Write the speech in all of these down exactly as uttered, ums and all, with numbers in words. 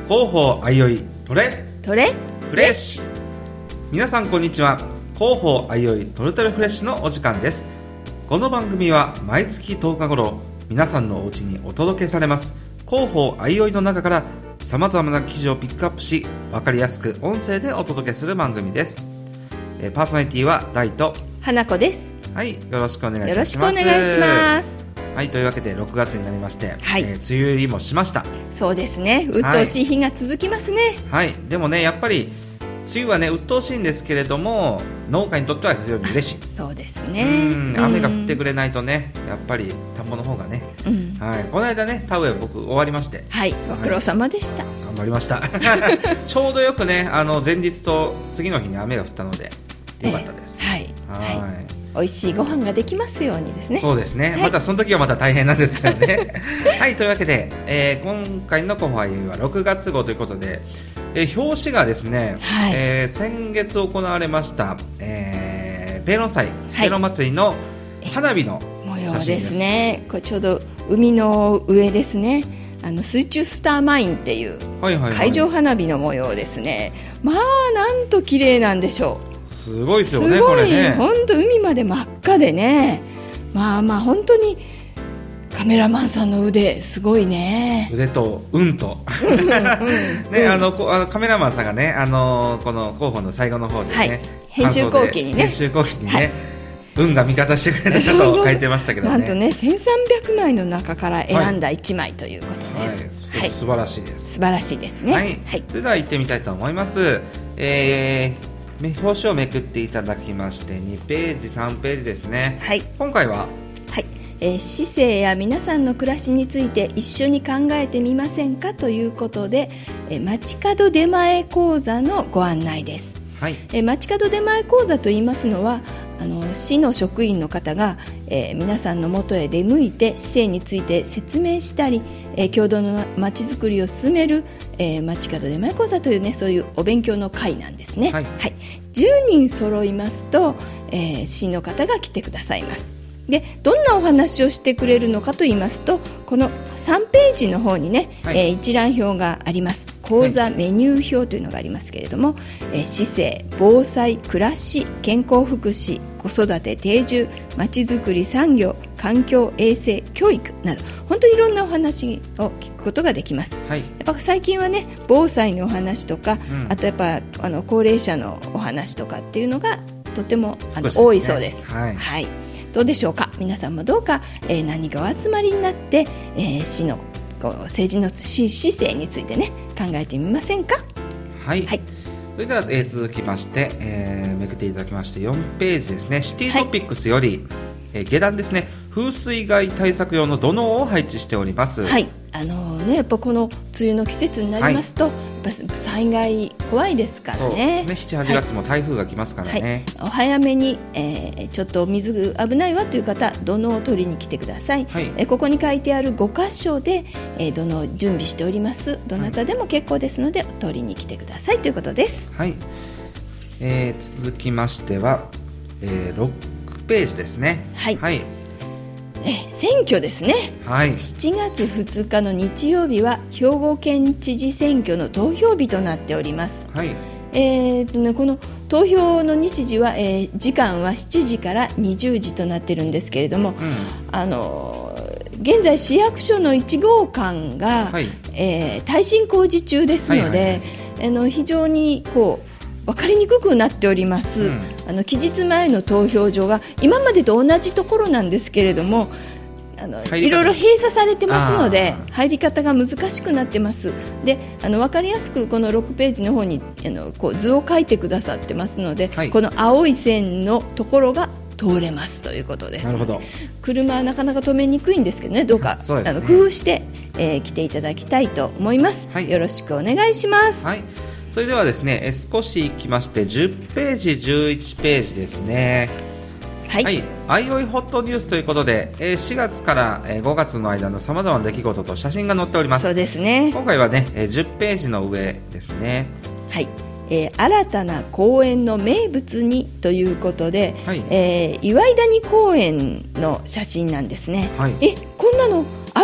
広報あいおいトレトレフレッシュ。皆さんこんにちは。広報あいおいトレトレフレッシュのお時間です。この番組は毎月とおか頃皆さんのお家にお届けされます広報あいおいの中からさまざまな記事をピックアップし、分かりやすく音声でお届けする番組です。えー、パーソナリティは大と花子です。 はい、よろしくお願いいたします。 よろしくお願いします。 はい、というわけでろくがつになりまして、 はい、 えー、梅雨入りもしました。 そうですね、鬱陶しい日が続きますね。 はい、はい、でもねやっぱり梅雨はね鬱陶しいんですけれども、農家にとっては非常に嬉しい。 そうですね。 うん雨が降ってくれないとね、やっぱり田んぼの方がね、うん、はい、この間ね田植え僕終わりまして、 はい、ご苦労様でした。 はい、頑張りましたちょうどよくね、あの前日と次の日に雨が降ったのでよかったです。 えー、はい、 はい、はい、 美味しいご飯ができますようにですね。 そうですね、はい、またその時はまた大変なんですけどねはい、というわけで、えー、今回の広報あいおいはろくがつ号ということで、えー、表紙がですね、はい、えー、先月行われました、えー、ペーロン祭、はい、ペーロン祭りの花火の写真です。模様ですね。これちょうど海の上ですね。あの水中スターマインっていう海上花火の模様ですね。まあなんと綺麗なんでしょう。 すごいですよね、これね。 本当海まで真っ赤でね、まあまあ本当にカメラマンさんの腕すごいね。 腕と運とね、あのこあのカメラマンさんがね、あのこの広報の最後の方でね、はい、 編集後期にね編集後期にね、はい、運が味方してくれたと書いてましたけどね。 なんとねせんさんびゃくまいの中から選んだいちまいということです。 はいはい、素晴らしいです。 素晴らしいですね。 はい、はい、それでは行ってみたいと思います。えー、表紙をめくっていただきましてにページさんページですね。はい、今回は、 はい、えー、市政や皆さんの暮らしについて一緒に考えてみませんかということで、えー、街角出前講座のご案内です。はい、えー、街角出前講座といいますのは、あの市の職員の方が、えー、皆さんのもとへ出向いて市政について説明したり、えー、共同のまちづくりを進める、えー、街角出前講座というね、そういうお勉強の会なんですね。はい、はい、じゅうにん揃いますと、えー、市の方が来てくださいます。でどんなお話をしてくれるのかと言いますと、このさんページの方にね、はい、えー、一覧表があります。講座メニュー表というのがありますけれども、はい、えー、市政、防災、暮らし、健康福祉、子育て、定住、まちづくり、産業、環境、衛生、教育など本当にいろんなお話を聞くことができます。はい、やっぱ最近はね防災のお話とか、うん、あとやっぱあの高齢者のお話とかっていうのがとてもあの、ね、多いそうです。はい、はい、どうでしょうか。皆さんもどうか、えー、何かお集まりになって、えー、市のこう政治の市政についてね考えてみませんか。 はい、はい、それでは、えー、続きまして、えー、めくっていただきましてよんページですね。シティトピックスより、はい、えー、下段ですね、風水害対策用の土のうを配置しております。 はい、あのーね、やっぱこの梅雨の季節になりますと、はい、やっぱ災害怖いですからね。そうね、しち、はちがつも台風が来ますからね。はいはい、お早めに、えー、ちょっと水危ないわという方、土のうを取りに来てください。はい、えー、ここに書いてあるご箇所で、えー、土のうを準備しております。どなたでも結構ですので、はい、取りに来てくださいということです。はい、 えー、続きましては、えー、ろくページですね。はい、はい、 え選挙ですね。はい、しちがつふつかの日曜日は兵庫県知事選挙の投票日となっております。はい、えーとね、この投票の日時は、えー、時間はしちじからにじゅうじとなっているんですけれども、うん、あの現在市役所のいち号館が、はい、えー、耐震工事中ですので、はいはいはい、あの非常にこう分かりにくくなっております。うん、あの期日前の投票所が今までと同じところなんですけれども、あのいろいろ閉鎖されてますので入り方が難しくなってます。であの分かりやすくこのろくページの方にあのこう図を書いてくださってますので、はい、この青い線のところが通れますということです。なるほど。車はなかなか止めにくいんですけどね、どうかう、ね、あの工夫して、えー、来ていただきたいと思います。はい、よろしくお願いします。はい、 それではですね、え少しいきましてじゅっページじゅういちページですね。はい、はい、あいおいホットニュースということで、えー、しがつからごがつの間のさまざまな出来事と写真が載っております。 そうですね。 今回はねじゅっページの上ですね。 はい、えー、新たな公園の名物にということで、はい、えー、岩井谷公園の写真なんですね。はい、えこんなのあ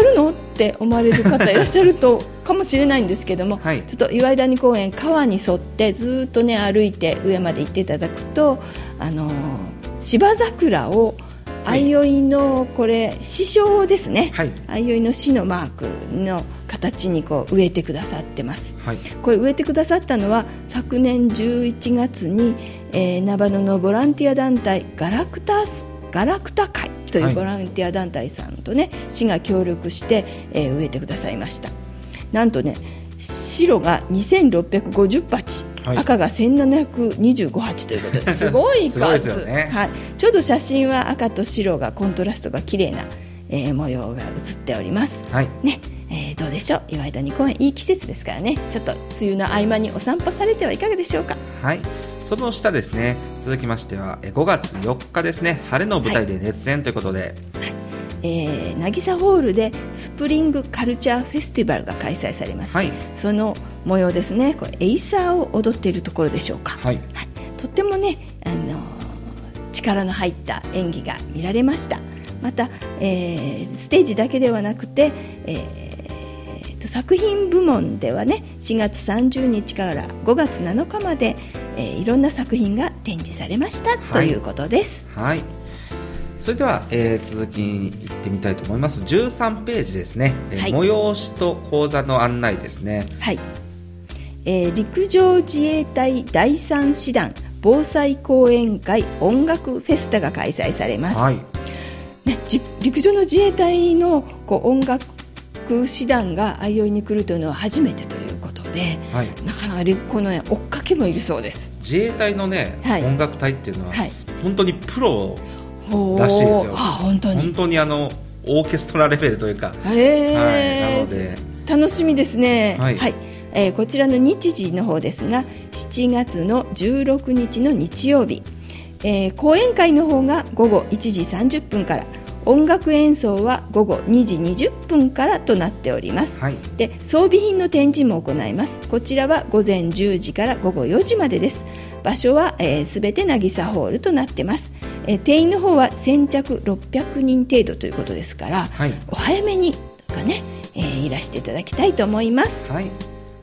るのって思われる方いらっしゃるとかもしれないんですけども、はい、ちょっと岩井谷公園川に沿ってずっとね歩いて上まで行っていただくと、あのー、芝桜を相生のこれ詩章ですね、はい、相生の詩のマークの形にこう植えてくださってます、はい、これ植えてくださったのは昨年じゅういちがつに、えー、長野のボランティア団体ガラクタスガラクタ会というボランティア団体さんとね、はい、市が協力して、えー、植えてくださいました。なんとね白がにせんろっぴゃくごじゅうはち、はい、赤がせんななひゃくにじゅうごはちということですごい数すごいですよね、はい、ちょうど写真は赤と白がコントラストが綺麗な、えー、模様が写っております、はいねえー、どうでしょう、岩井谷公園いい季節ですからね、ちょっと梅雨の合間にお散歩されてはいかがでしょうか。 はい、その下ですね、続きましてはごがつよっかですね、晴れの舞台で熱演ということで、はいはい、 えー、渚ホールでスプリングカルチャーフェスティバルが開催されまして、はい、その模様ですね、これエイサーを踊っているところでしょうか、はいはい、とってもね、あのー、力の入った演技が見られました。また、えー、ステージだけではなくて、えー、と作品部門ではねしがつさんじゅうにちからごがつなのかまで、えー、いろんな作品が展示されました、はい、ということです。 はい、それでは、えー、続きに行ってみたいと思います。じゅうさんページですね、えーはい、催しと講座の案内ですね。 はい、えー、陸上自衛隊だいさん師団防災講演会音楽フェスタが開催されます、はいね、陸上の自衛隊のこう音楽師団が相生に来るというのは初めてということで、はい、なかなかこの、ね、追っかけもいるそうです。 自衛隊の、ねはい、音楽隊っていうのは、はい、本当にプロらしいですよ。 あ、本当に本当にあのオーケストラレベルというか、 へはい、なので楽しみですね。はい、はい、えー、こちらの日時の方ですがしちがつのじゅうろくにちの日曜日、えー、講演会の方がごごいちじさんじゅっぷんから、音楽演奏はごごにじにじゅっぷんからとなっております、はい、で装備品の展示も行います。こちらはごぜんじゅうじからごごよじまでです。場所はすべ、えー、て渚ホールとなってます、えー、定員の方は先着ろっぴゃくにん程度ということですから、はい、お早めにとかね、えー、いらしていただきたいと思います、はい。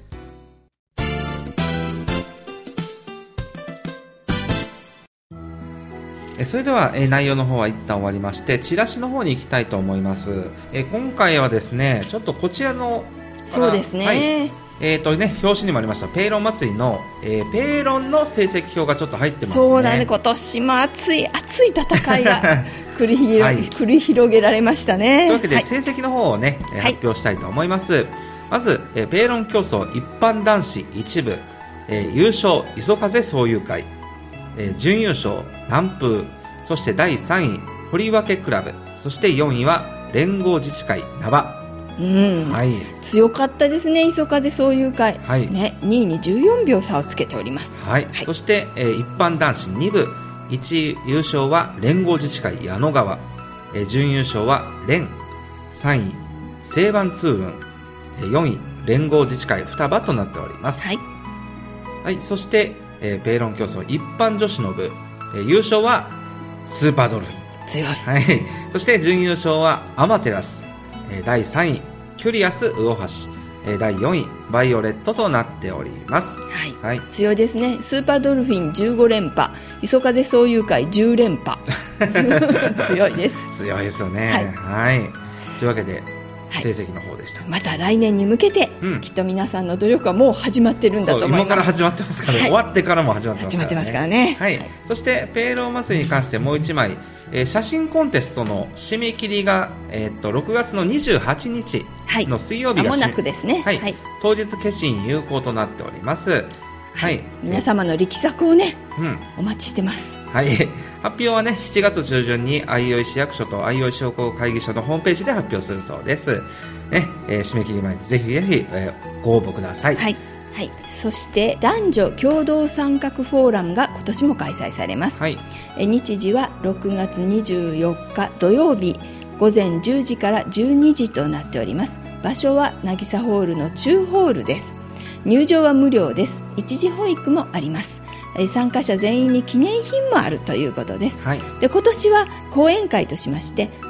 それでは、えー、内容の方は一旦終わりましてチラシの方に行きたいと思います、えー、今回はですねちょっとこちらのそうですね、はい、 えーとね、表紙にもありましたペーロン祭りの、えー、ペーロンの成績表がちょっと入ってますね。 そうだね、今年も熱い熱い戦いが繰り広げ、はい、繰り広げられましたね。 というわけで、はい、成績の方をね、はい、発表したいと思います。まず、えー、ペーロン競争一般男子一部、えー、優勝磯風総友会、えー、準優勝南風、そしてだいさんい堀分クラブ、そしてよんいは連合自治会名場、 うんはい、強かったですね磯風総友会、はいね、にいにじゅうよんびょう差をつけております、 はいはい、そして、えー、一般男子に部いちい優勝は連合自治会矢野川、えー、準優勝は連、さんい西湾通運、えー、よんい連合自治会双葉となっております、はいはい、そして、えー、ペーロン競争一般女子の部、えー、優勝はスーパードルフィン強い、 はい、そして準優勝はアマテラス、えー、だいさんいキュリアス魚橋、えー、だいよんいバイオレットとなっております、 はいはい、強いですね。スーパードルフィンじゅうごれんぱ、磯風総友会じゅうれんぱ強いです。 強いですよね、はいはい、というわけで成績の方でした、はい、 また来年に向けて、うん、きっと皆さんの努力はもう始まってるんだと思います。 今から始まってますから、ねはい、終わってからも始まってますからね。始まってますからね、はいはい、そしてペーロン祭りに関してもういちまい、えー、写真コンテストの締め切りが、えー、っとろくがつのにじゅうはちにちの水曜日が、 はい、間もなくですね、 はいはい、当日決心有効となっております、 はい、皆様の力作をね、うん、お待ちしてます、 はい、発表はねしちがつ中旬に相生市役所と相生商工会議所のホームページで発表するそうです、ねえー、締め切り前にぜひぜひ、えー、ご応募ください、 はいはい、そして男女共同参画フォーラムが今年も開催されます、はい、え日時はろくがつにじゅうよっか土曜日ごぜんじゅうじからじゅうにじとなっております。場所は渚ホールの中ホールです。入場は無料です。一時保育もあります。参加者全員に記念品もあるということです、はい、で今年は講演会としまして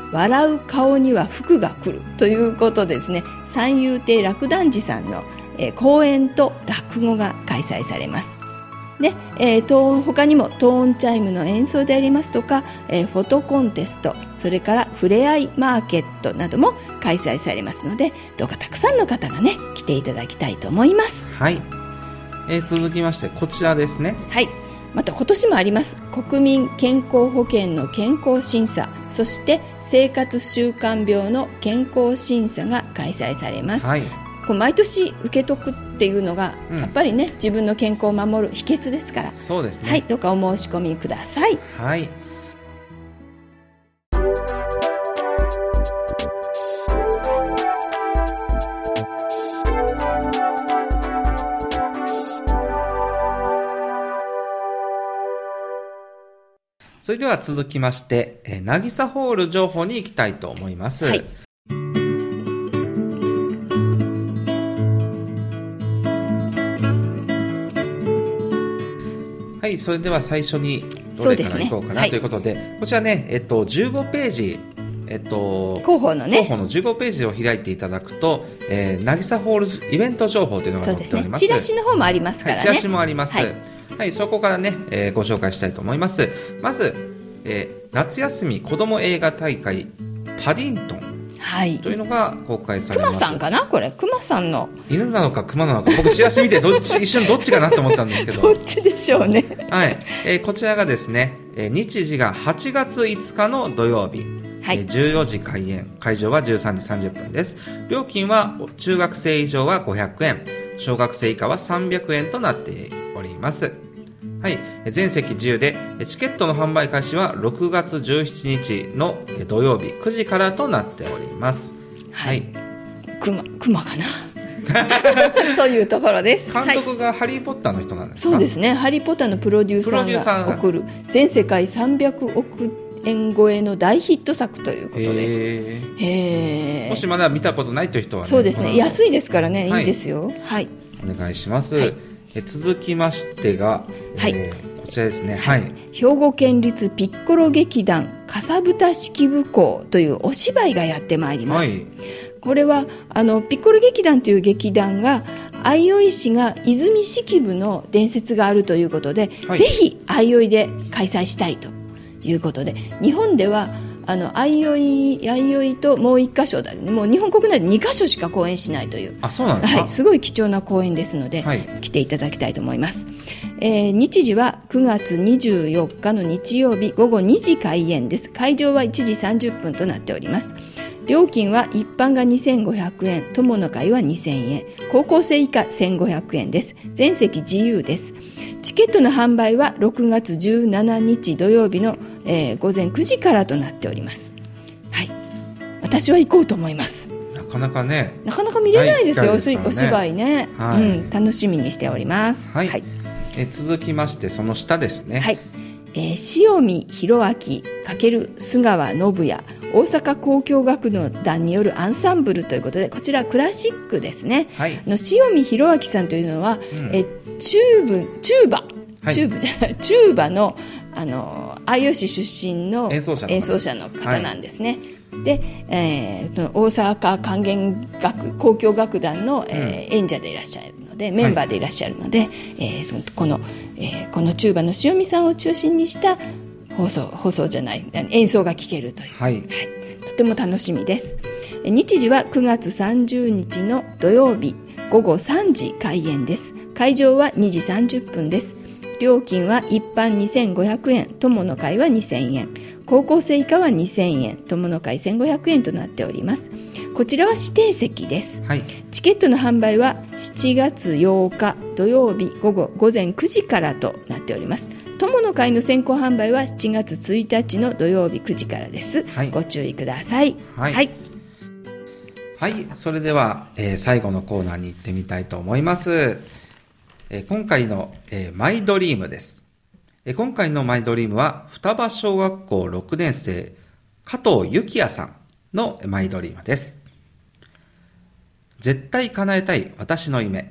笑う顔には福が来るということでですね、三遊亭楽団寺さんの、えー、講演と落語が開催されます。で、えー、トーン他にもトーンチャイムの演奏でありますとか、えー、フォトコンテスト、それからふれあいマーケットなども開催されますので、どうかたくさんの方がね来ていただきたいと思います。 はい、えー、続きましてこちらですね。 はい、また今年もあります。国民健康保険の健康審査、そして生活習慣病の健康審査が開催されます。はい、こう毎年受けとくっていうのが、うん、やっぱりね自分の健康を守る秘訣ですから。 そうですね。 はい、どうかお申し込みください。 はい。それでは続きまして、えー、なぎさホール情報に行きたいと思います。はい。はい、それでは最初にどれからいこうかなということで、でね、はい、こちらね、えっと、じゅうごページ、えっと、 広報のね、 広報のじゅうごページを開いていただくと、えー、なぎさホールイベント情報というのが載っております。 そうですね、チラシの方もありますからね。 はい、チラシもあります。はい、はい、そこからね、えー、ご紹介したいと思います。まず、えー、夏休み子ども映画大会パディントン、はい、というのが公開されます。 クマさんかな、これクマさんの犬なのかクマなのか、僕チラシ見てどっち一瞬どっちかなと思ったんですけどどっちでしょうね。 はい、えー、こちらがですね、えー、日時がはちがついつかの土曜日、はい、えー、じゅうよじ開演、会場はじゅうさんじさんじゅっぷんです。料金は中学生以上はごひゃくえん、小学生以下はさんびゃくえんとなっております。はい、全席自由で、チケットの販売開始はろくがつじゅうしちにちの土曜日くじからとなっております。 はい、クマ、クマかなというところです。 監督がハリーポッターの人なんですか？ そうですね、ハリーポッターのプロデューサーが送る全世界さんびゃくおくえん超えの大ヒット作ということです。へー、もしまだ見たことないという人はね、 そうですね、安いですからね、はい、いいですよ。はい、 お願いします。はい、え続きましてが、はい、えー、こちらですね、はい、 兵庫県立ピッコロ劇団かさぶた式部校というお芝居がやってまいります。はい、これはあのピッコロ劇団という劇団が相生市が泉式部の伝説があるということで、はい、ぜひ相生で開催したいということで、日本ではあの相生相生ともう一箇所だ、ね、もう日本国内でにかしょしか公演しないという、 あ、そうなんですか？ はい、すごい貴重な公演ですので、はい、来ていただきたいと思います。えー、日時はくがつにじゅうよっかの日曜日ごごにじ開演です。会場はいちじさんじゅっぷんとなっております。料金は一般がにせんごひゃくえん、友の会はにせんえん、高校生以下せんごひゃくえんです。全席自由です。チケットの販売はろくがつじゅうしちにち土曜日の、えー、午前くじからとなっております。はい、私は行こうと思います。 なかなかね、 なかなか見れないですよ、ですね、お芝居ね、はい、うん、楽しみにしております。 はい、はい、えー、続きましてその下ですね。 はい、えー、塩見弘明×須川信也大阪交響楽団によるアンサンブルということで、こちらクラシックですね。はい、あの塩見弘明さんというのは、うん、えチューブチューバ、はい、チューブじゃないチューバのあの相生市出身の演奏者の、演奏者の方なんですね。はい、で、えー、大阪管弦楽交響楽団の、えーうん、演者でいらっしゃるので、メンバーでいらっしゃるので、はい、えー、そのこの、えー、このチューバの塩見さんを中心にした放送放送じゃない演奏が聴けるという、はいはい、とても楽しみです。日時はくがつさんじゅうにちの土曜日ごごさんじ開演です。会場はにじさんじゅっぷんです。料金は一般にせんごひゃくえん、友の会はにせんえん、高校生以下はにせんえん、友の会せんごひゃくえんとなっております。こちらは指定席です。はい、チケットの販売はしちがつようか土曜日午後午前くじからとなっております。友の会の先行販売はしちがつついたちの土曜日くじからです。はい、ご注意ください。はい、はいはい、それでは、えー、最後のコーナーに行ってみたいと思います。えー、今回の、えー、マイドリームです。えー、今回のマイドリームは双葉小学校ろくねん生加藤幸也さんのマイドリームです。絶対叶えたい私の夢。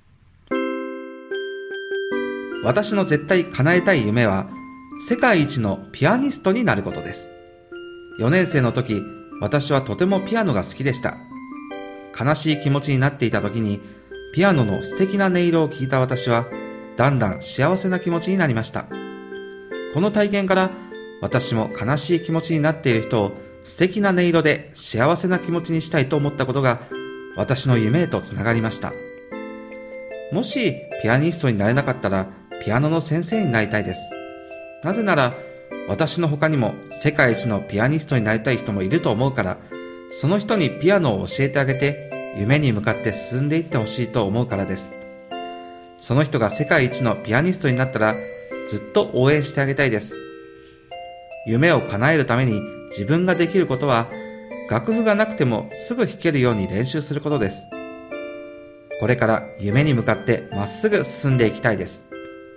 私の絶対叶えたい夢は世界一のピアニストになることです。 よねん生の時、私はとてもピアノが好きでした。悲しい気持ちになっていた時に、ピアノの素敵な音色を聞いた私は、だんだん幸せな気持ちになりました。この体験から、私も悲しい気持ちになっている人を素敵な音色で幸せな気持ちにしたいと思ったことが、私の夢へとつながりました。もしピアニストになれなかったら、ピアノの先生になりたいです。なぜなら、私の他にも世界一のピアニストになりたい人もいると思うから、その人にピアノを教えてあげて、夢に向かって進んでいってほしいと思うからです。その人が世界一のピアニストになったら、ずっと応援してあげたいです。夢を叶えるために自分ができることは、楽譜がなくてもすぐ弾けるように練習することです。これから夢に向かってまっすぐ進んでいきたいです。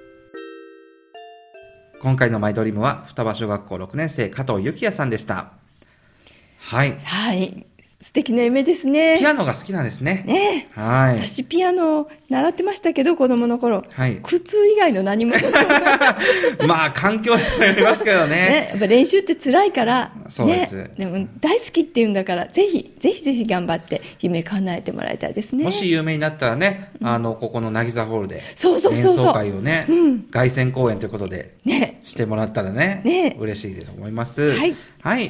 今回のマイドリームは双葉小学校ろくねん生加藤幸也さんでした。はい。 はい。素敵な夢ですね。 ピアノが好きなんですね。 ね。 はい。 私ピアノ習ってましたけど、子供の頃。 はい。 苦痛以外の何もまあ環境にもよりますけどね。 ね。やっぱ練習って辛いから。 そうです。 ね、でも大好きって言うんだから、ぜひぜひぜひ頑張って夢叶えてもらいたいですね。 もし有名になったらね、うん、あのここのなぎさホールでそうそうそうそう演奏会をね、うん、凱旋公演ということで、 ね、 してもらったらね、 ね、 嬉しいと思います。 はい。 はい。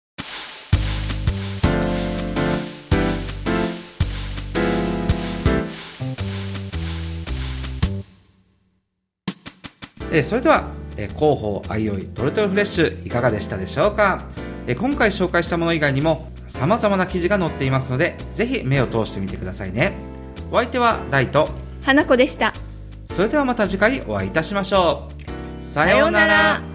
えー、それでは、えー、広報あいおいトルトルフレッシュいかがでしたでしょうか。えー、今回紹介したもの以外にも様々な記事が載っていますので、ぜひ目を通してみてくださいね。お相手は大と花子でした。 それではまた次回お会いいたしましょう。さようなら。